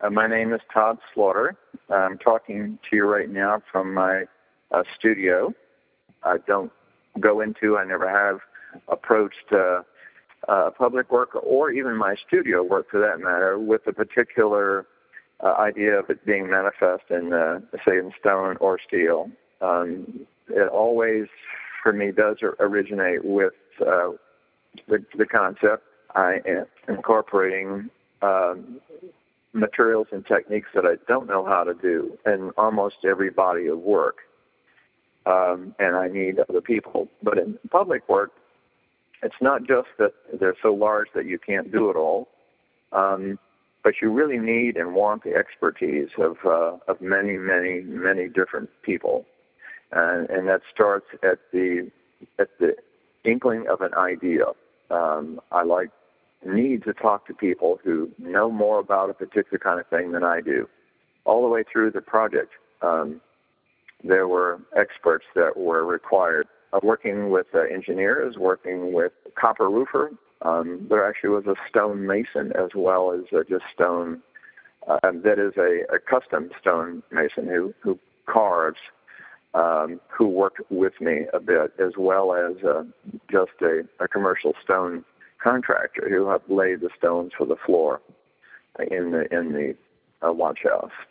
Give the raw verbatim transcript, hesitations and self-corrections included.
Uh, my name is Todd Slaughter. I'm talking to you right now from my uh, studio. I don't go into, I never have approached uh, uh, public work or even my studio work for that matter with a particular uh, idea of it being manifest in, uh, say, in stone or steel. Um, it always, for me, does originate with uh, the, the concept. I am incorporating um, materials and techniques that I don't know how to do in almost every body of work, um, and I need other people. But in public work, it's not just that they're so large that you can't do it all, um, but you really need and want the expertise of uh, of many, many, many different people, and, and that starts at the at the inkling of an idea. Um, I like need to talk to people who know more about a particular kind of thing than I do. All the way through the project, um, there were experts that were required. Uh, working with uh, engineers, working with a copper roofer. Um, there actually was a stone mason as well as uh, just stone. Uh, that is a, a custom stone mason who, who carves, um, who worked with me a bit, as well as uh, just a, a commercial stone contractor who have laid the stones for the floor in the in the uh, watch house.